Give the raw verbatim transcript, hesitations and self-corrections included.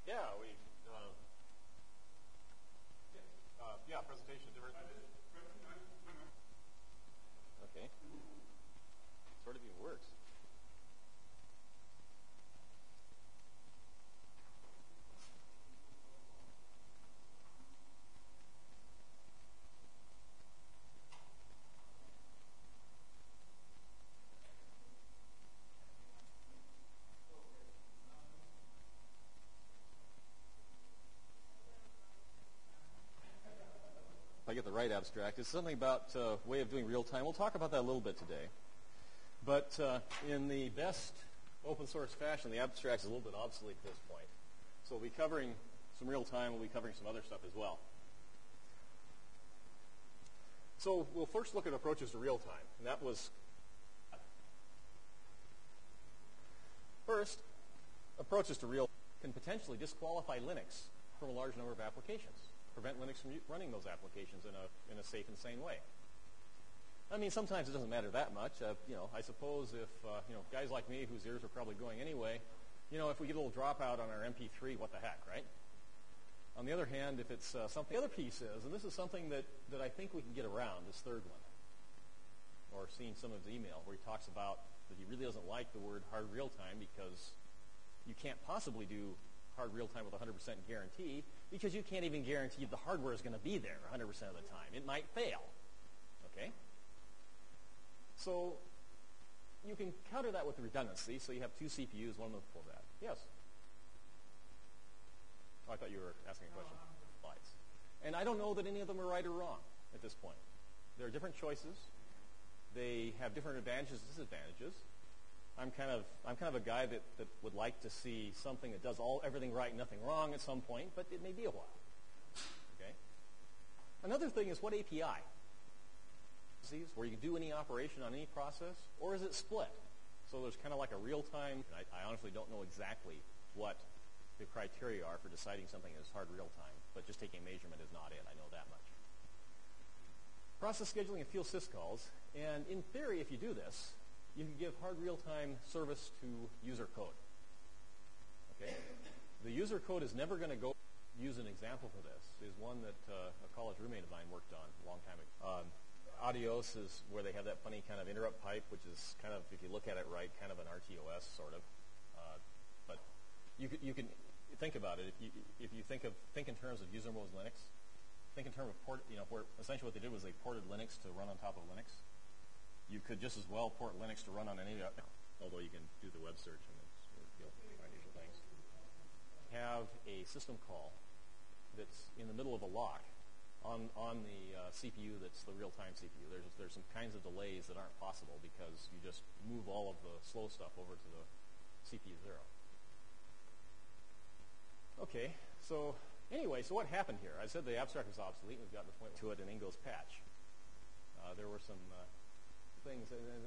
Yeah, we, uh, uh, yeah, presentation of different. Okay. Sort of even works. If I get the right abstract, it's something about uh, way of doing real time. We'll talk about that a little bit today. But uh, in the best open source fashion, the abstract is a little bit obsolete at this point. So we'll be covering some real time. We'll be covering some other stuff as well. So we'll first look at approaches to real time. And that was first, approaches to real can potentially disqualify Linux from a large number of applications. Prevent Linux from running those applications in a in a safe and sane way. I mean, sometimes it doesn't matter that much. Uh, you know, I suppose if uh, you know guys like me whose ears are probably going anyway, you know, if we get a little dropout on our M P three, what the heck, right? On the other hand, if it's uh, something, the other piece is, and this is something that that I think we can get around, this third one, or seeing some of his email where he talks about that he really doesn't like the word hard real time because you can't possibly do hard real time with one hundred percent guarantee because you can't even guarantee the hardware is going to be there one hundred percent of the time. It might fail. Okay? So you can counter that with redundancy. So you have two C P Us, one of them for that. Yes? Oh, I thought you were asking a question. Slides. And I don't know that any of them are right or wrong at this point. There are different choices. They have different advantages and disadvantages. I'm kind of I'm kind of a guy that, that would like to see something that does all everything right and nothing wrong at some point, but it may be a while. Okay. Another thing is what A P I? Where you can do any operation on any process, or is it split? So there's kind of like a real-time. I, I honestly don't know exactly what the criteria are for deciding something is hard real-time, but just taking a measurement is not it. I know that much. Process scheduling and field syscalls, and in theory, if you do this, you can give hard real-time service to user code. Okay? The user code is never going to go use an example for this. Is one that uh, a college roommate of mine worked on a long time ago. Um, Adios is where they have that funny kind of interrupt pipe, which is kind of, if you look at it right, kind of an R T O S sort of. Uh, but you can, you can think about it. If you if you think of think in terms of user mode Linux, think in terms of port. You know, where essentially what they did was they ported Linux to run on top of Linux. You could just as well port Linux to run on any, although you can do the web search and it's, you'll find usual things. Have a system call that's in the middle of a lock on on the uh, C P U that's the real-time C P U. There's there's some kinds of delays that aren't possible because you just move all of the slow stuff over to the C P U zero. Okay, so anyway, so what happened here? I said the abstract was obsolete. We've gotten to the point to it in Ingo's patch. Uh, there were some uh, things.